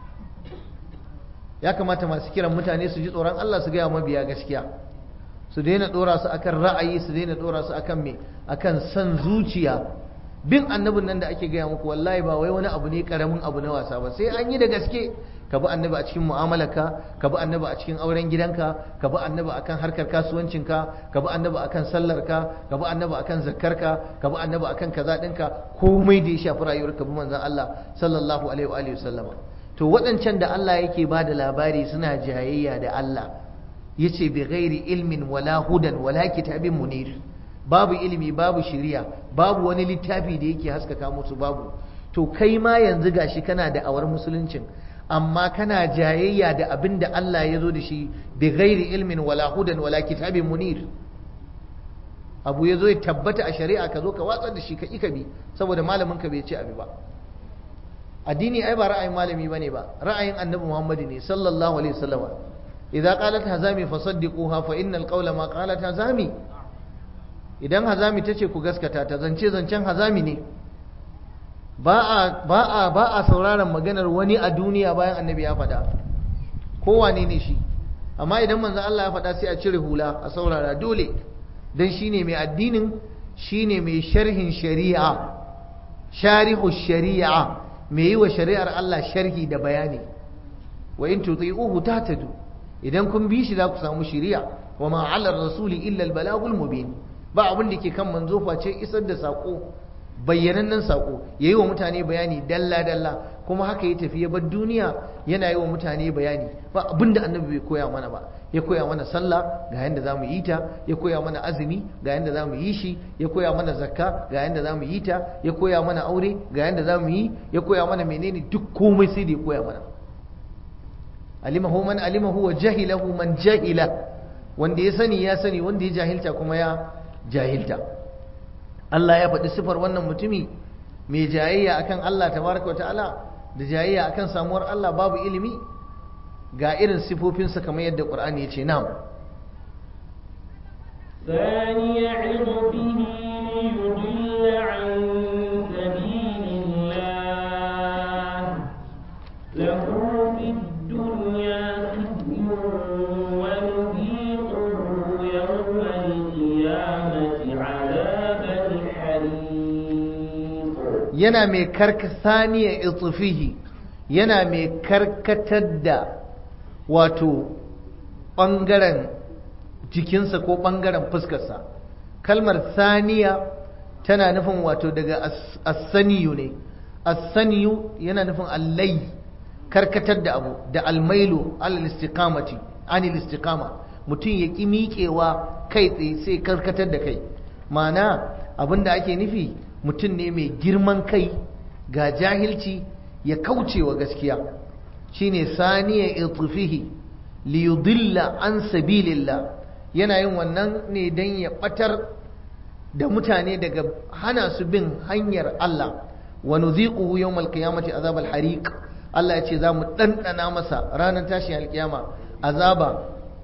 Speaker 1: Ya kamata masu kiran mutane su ji tsoron Allah, su gaya mabiya gaskiya, su daina ɗora su akan ra'ayi, su daina ɗora su akan me, akan san zuciya. Bin annabin nan da ake gaya muku wallahi ba wai wani abu ne karamin abu na wasa ba, sai an yi da gaske. Ka bi annabi a cikin mu'amalarka, ka bi annabi a cikin auren gidanka, ka bi annabi akan harkar kasuwancinka, ka bi annabi akan sallarka, ka bi annabi akan zakkarka, ka bi annabi akan kaza ɗinka, komai da ya shafi rayuwarka bi manzon Allah sallallahu alaihi wa alihi wasallama. To waɗancan da Allah yake ba da labari suna jayayya da Allah, yace bi ghairi ilmin wala hudan wala kitabin munir, babu ilimi, babu shiriya, babu wani littafi da yake haskaka musu, babu. To kai ma yanzu gashi kana da awar musuluncin, amma kana jayayya da abin da Allah ya zo da shi bi ghairi ilmin wala hudan wala kitabin munir. Abu ya zo ya tabbata a shari'a ka zo ka watsar da shi ka ika bi saboda malamin ka bai ce abi ba. Addini ai ba ra'ayin malami bane ba, ra'ayin annabi Muhammad ne sallallahu alaihi wasallam. Idza qalat hazami fasaddiquha fa innal qawla ma qalat hazami. Idan hazami tace ku gaskata ta, zancen hazami ne. Ba a sauraron maganar wani a duniya bayan annabi ya faɗa, kowane ne shi. Amma idan manzon Allah ya faɗa sai a cire hula a saurara dole, dan shine mai addinin, shine mai sharhin shari'a, sharihu shari'a, mai yi wa shari'ar Allah sharhi da bayani. Wa in tuti'uhu tahtadu, idan kun bi shi za ku samu shari'a. Wa ma 'ala ar-rasuli illa al-balagul mubin, ba abin da ke kan manzo face isar da sako, bayyanannen sako, ya yi wa mutane bayani dalla-dalla. Kuma haka ya tafi ya bar duniya yana yi wa mutane bayani, ba abinda annabi bai koya mana ba. Ya koya mana sallah ga yanda za mu yi ta, ya koya mana azumi ga yanda za mu yi shi, ya koya mana zakka ga yanda za mu yi ta, ya koya mana aure ga yanda za mu yi, ya koya mana menene, duk komai sai da ya koya mana. Alimahu man alimahu wa jahilahu man jahila, wanda ya sani, wanda ya jahilta kuma ya jahilta. Allah ya faɗi sifar wannan mutumi mai jayayya akan Allah tabaraka wata'ala da jayayya akan samuwar Allah, babu ilimi. Ga irin sifofinsa kamar yadda Qur'ani ya ce, na'am.
Speaker 2: ثاني عرضه ليضل عن سبيل الله له في الدنيا خزي ونذيقه يوم القيامة عذاب الحريق.
Speaker 1: yana mai karkasaniya itfihi, yana mai karkatar da wato ɓangaren jikinsa ko ɓangaren fuskarsa. Kalmar saniya tana nufin wato daga asaniyu ne. Asaniyu yana nufin allai, karkatar da abu, da almailu alal istiqamati anil istiqama, mutum ya ƙi miƙewa kai tsaye sai karkatar da kai. Ma'ana abinda ake nufi, mutum ne mai girman kai ga jahilci, ya kauce wa gaskiya. Shine saniya itfihi li yudilla an sabilillah, yana yin wannan ne dan ya batar da mutane daga hana su bin hanyar Allah. Wa nuziquhu yawmal qiyamati azabal hariq, Allah ya ce za mu dandana masa ranar tashin alkiyama azaba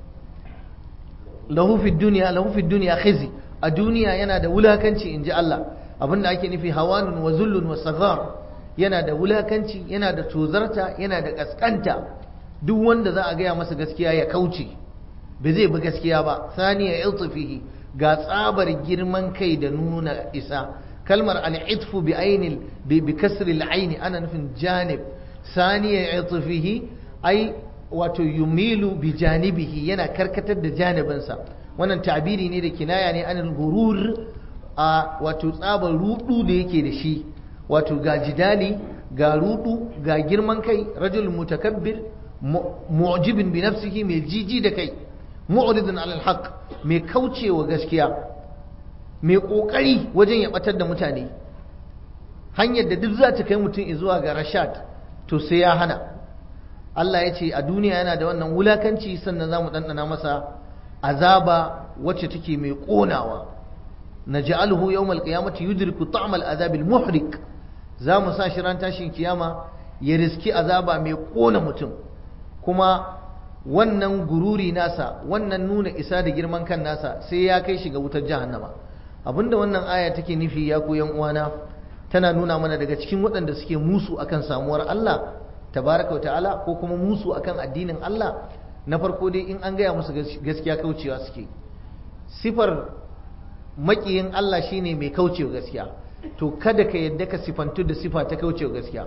Speaker 1: lahu fid dunya khizi, a duniya yana da wulakanci inji Allah. Abinda ake nufi hawanun wa zullun wa saghar, yana da wulakanci, yana da tozarta, yana da kaskanta. Duk wanda za a gaya masa gaskiya ya kauce, ba zai bi gaskiya ba. Saniya iltifihi, ga tsabar girman kai da nuna isa. kalmar al'itfu bi ainil bi kasri al'aini ana nufin janib. Saniya iltifihi ai wato yumilu bi janibihi, yana karkatar da janibinsa. wannan ta'biri ne da kinaya ne anil gurur, a wato tsabar rudu da yake da shi, wato ga jidali, ga rudu, ga girman kai. rajul mutakabbir mu'jibin bi nafsihi, mai jiji da kai, mu'ridun alal haqq, mai kaucewa gaskiya, mai kokari wajen ya batar da mutane. hanyar da duk za ta kai mutum zuwa ga rashad to sai ya hana. Allah ya ce a duniya yana da wannan wulakanci, sannan za mu ɗanɗana masa azaba wacce take mai ƙonawa. naj'aluhu yawmal qiyamati yudriku ta'mal azabil muhrik, za mu sa shi ran tashin kiyama ya riski azaba mai ƙona mutum. kuma wannan gururi nasa, wannan nuna isa da girman kan nasa sai ya kai shi ga wutar jahannama. abinda wannan aya take nufi ya ku yan uwana, tana nuna mana daga cikin waɗanda suke musu akan samuwar Allah tabaraka wa ta'ala, ko kuma musu akan addinin Allah. na farko dai in an gaya musu gaskiya kaucewa suke. sifar makiyin Allah shine mai kaucewa gaskiya. to kada ka yadda ka sifantu da sifa ta kaucewa gaskiya.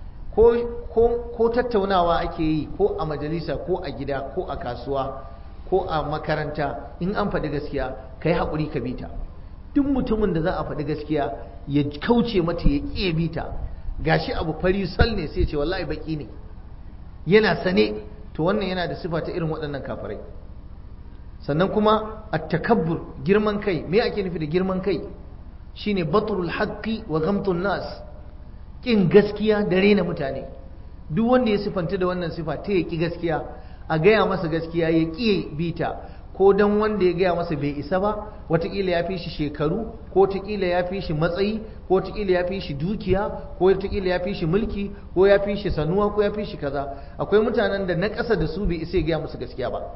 Speaker 1: ko tattaunawa ake yi, ko a majalisa, ko a gida, ko a kasuwa, ko a makaranta, in an faɗi gaskiya ka yi haƙuri ka bita. duk mutumin da za a faɗi gaskiya ya kauce mata, ya ƙi bita, gashi abu fari sal ne sai ce wallahi baki ne, yana sane, to wannan yana da sifa ta irin waɗannan kafirai. sannan kuma at-takabbur, girman kai. me ake nufi da girman kai? shine batrul haqqi wa ghamtun nas, kin gaskiya da rena mutane. duk wanda ya sifanta da wannan sifa ta yaki gaskiya, a gaya masa gaskiya ya ƙi bita, ko dan wanda ya gaya masa bai isa ba, wataƙila ya fi shi shekaru, ko wataƙila ya fi shi matsayi, ko wataƙila ya fi shi dukiya, ko wataƙila ya fi shi mulki, ko ya fi shi sanuwa, ko ya fi shi kaza. akwai mutanen da na ƙasa da su bai isa ya gaya musu gaskiya ba.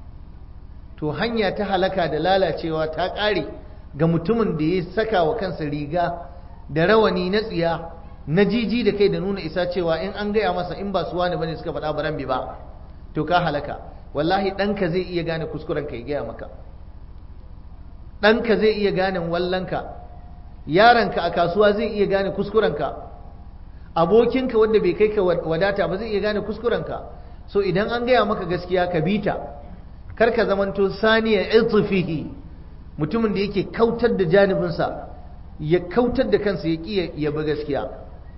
Speaker 1: to hanya ta halaka da lalacewa ta ƙare ga mutumin da ya saka wa kansa riga da rawani na tsiya, na jiji da kai, da nuna isa cewa in an gaya masa in ba su wani bane suka faɗa baran bi ba, to ka halaka. wallahi ɗanka zai iya gane kuskuren ka ya gaya maka, ɗanka zai iya gane wallanka, yaranka a kasuwa zai iya gane kuskurenka, abokinka wanda bai kai ka wadata ba zai iya gane kuskurenka. so idan an gaya maka gaskiya ka bita, kar ka zamanto saniya iltifihi, mutumin da yake kautar da janibinsa, ya kautar da kansa, ya ƙi ya bi gaskiya.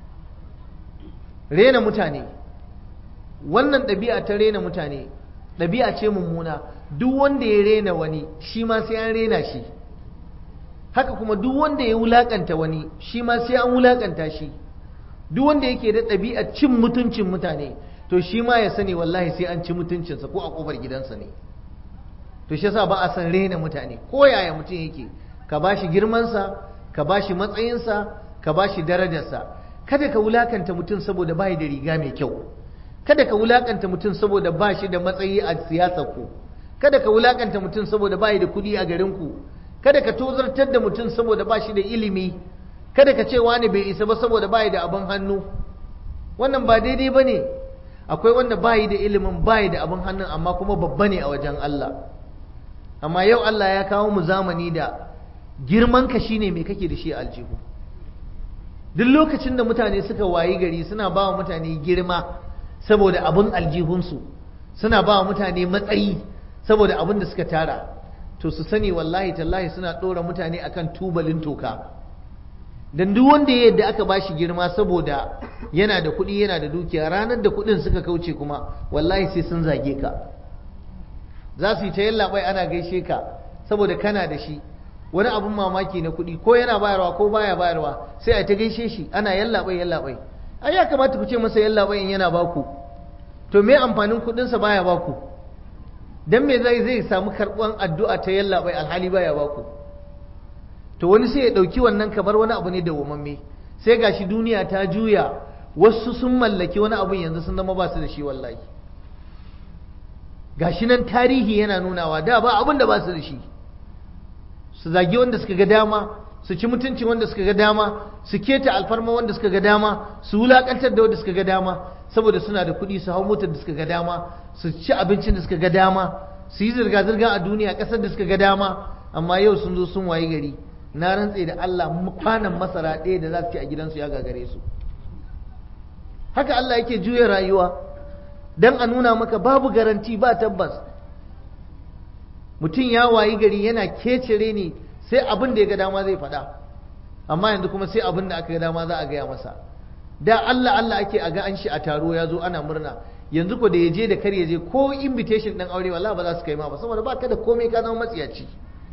Speaker 1: rena mutane, wannan ɗabi'a ta rena mutane ɗabi'a ce mummuna. duk wanda ya rena wani shi ma sai an rena shi, haka kuma duk wanda ya wulakanta wani shi ma sai an wulakanta shi. duk wanda yake da ɗabi'a cin mutuncin mutane, to shi ma ya sani wallahi sai an ci mutuncinsa, ko a ƙofar gidansa ne. to shi yasa ba a san rena mutane, ko yaya mutum yake, ka bashi girmansa, ka bashi matsayinsa, ka bashi darajarsa. kada ka wulakanta mutum saboda bai da riga mai kyau, kada ka wulakanta mutum saboda ba shi da matsayi a siyasar ku, kada ka wulakanta mutum saboda ba da kuɗi a garin ku, kada ka tozartar da mutum saboda ba shi da ilimi, kada ka ce wani bai isa ba saboda ba da abin hannu. wannan ba daidai ba ne. akwai wanda ba da ilimin, ba da abin hannun, amma kuma babba ne a wajen Allah. amma yau Allah ya kawo mu zamani da girman ka shine me kake da shi a aljihu. duk lokacin da mutane suka wayi gari suna ba wa mutane girma saboda abin aljihunsu, suna ba wa mutane matsayi saboda abin da suka tara, to su sani wallahi tallahi suna ɗora mutane akan tubalin toka. dan duk wanda ya yadda aka bashi girma saboda yana da kuɗi, yana da dukiya, ranar da kuɗin suka kauce kuma wallahi sai sun zage ka. za su yi ta yallaɓai ana gaishe ka saboda kana da shi. wani abun mamaki na kuɗi, ko yana bayarwa ko baya bayarwa, sai a ta gaishe shi ana yallaɓai yallaɓai. ai ya kamata ku ce masa yallaɓai in yana baku. to me amfanin kuɗinsa baya baku? dan me zai samu karɓuwan addu'a ta yallaɓai alhali baya baku? to wani sai ya ɗauki wannan kamar wani abu ne da wamamme. sai gashi duniya ta juya, wasu sun mallaki wani abun yanzu sun zama ba su da shi. wallahi gashi nan tarihi yana nunawa da ba abin da ba su da shi, su zagi wanda suka ga dama, su ci mutunci wanda suka ga dama, su keta alfarma wanda suka ga dama, su wulakantar da wanda suka ga dama, saboda suna da kuɗi su hau motar da suka ga dama, su ci abincin da suka ga dama, su yi zirga-zirga a duniya ƙasar da suka ga dama. Amma yau sun zo sun wayi gari, na rantse da Allah kwanan masara ɗaya da za su ci a gidansu ya gagare su. Haka Allah yake juya rayuwa don a nuna maka babu garanti, ba tabbas. Mutum ya wayi gari yana kecere ne sai abin da ya ga dama zai faɗa, amma yanzu kuma sai abin da aka ga dama za a gaya masa. Da Allah Allah ake a ga an shi a taro ya zo ana murna, yanzu ko da ya je da kar ya je ko invitation ɗin aure wallahi ba za su kai ma ba, saboda ba ka da komai ka zama matsiyaci.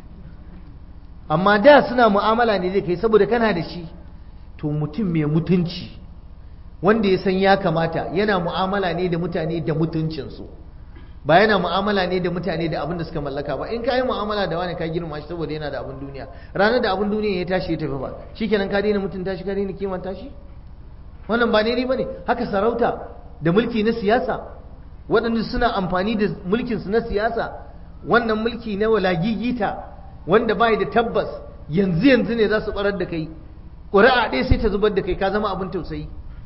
Speaker 1: Amma da suna mu'amala ne zai kai saboda kana da shi. To mutum mai mutunci wanda ya san ya kamata yana mu'amala ne da mutane da mutuncinsu, ba yana mu'amala ne da mutane da abin da suka mallaka ba. In ka yi mu'amala da wani ka girma shi saboda yana da abin duniya, ranar da abin duniya ya tashi ya tafi ba shikenan ka daina mutunta shi, ka daina kimanta shi. Wannan ba daidai bane. Haka sarauta da mulki na siyasa, waɗanda suna amfani da mulkin su na siyasa, wannan mulki na walagigita wanda bai da tabbas, yanzu ne za su barar da kai, ƙuri'a ɗaya sai ta zubar da kai, ka zama abin tausayi.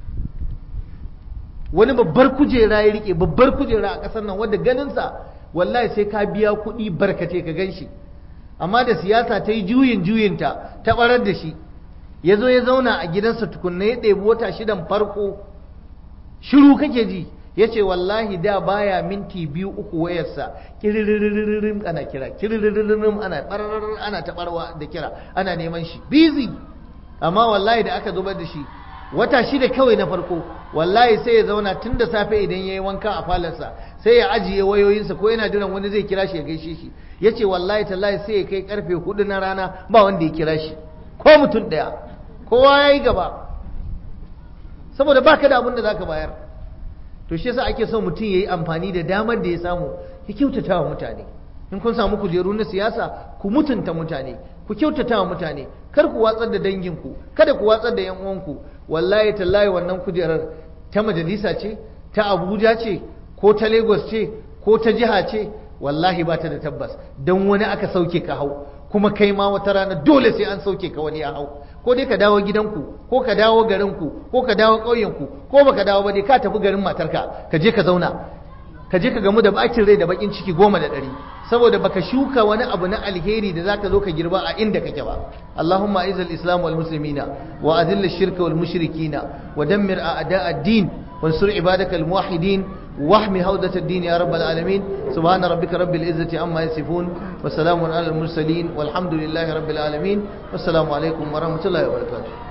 Speaker 1: Wani babbar kujera ya rike, babbar kujera a ƙasar nan wadda ganinsa wallahi sai ka biya kuɗi barkate ka gan shi, amma da siyasa ta yi juyinta ta barar da shi. Ya zo ya zauna a gidansa tukunna ya ɗebi wata 6 farko shiru kake ji, ya ce wallahi da baya minti 2-3 wayarsa kiriririm ana kira, kiriririm ana taɓarwa da kira, ana neman shi busy. Amma wallahi da aka zubar da shi wata 6 kawai na farko, wallahi sai ya zauna tun da safe idan ya yi wanka a falarsa sai ya ajiye wayoyinsa ko yana jiran wani zai kira shi ya gaishe shi. Ya ce wallahi tallahi sai ya kai karfe 4 na rana ba wanda ya kira shi ko mutum ɗaya, kowa ya yi gaba, saboda baka da abin da za ka bayar. To shi yasa ake son mutum ya yi amfani da damar da ya samu ya kyautata wa mutane. In kun samu kujeru na siyasa, ku mutunta mutane, ku kyautata wa mutane, kar ku watsar da danginku, kada ku watsar da yan uwanku. Wallahi tallahi wannan kujerar ta majalisa ce, ta Abuja ce, ko ta Lagos ce, ko ta jiha ce, wallahi ba ta da tabbas. Dan wani aka sauke ka hau, kuma kai ma wata rana dole sai an sauke ka wani ya hau. Ko dai ka dawo gidanku, ko ka dawo garinku, ko ka dawo ƙauyenku, ko baka dawo ba dai ka tafi garin matarka, ka je ka zauna, ka je ka gamu da bakin rai da bakin ciki 10 da 100, saboda baka shuka wani abu na alheri da zaka zo ka girba a inda kake ba. Allahumma a'izzal islam wal muslimina wa adhill ash-shirka wal mushrikina wa dammir a'da' ad-din wansur ibadaka al muwahhidin واحمي هودة الدين يا رب العالمين. سبحان ربك رب العزة عما يصفون وسلام على المرسلين والحمد لله رب العالمين والسلام عليكم ورحمة الله وبركاته.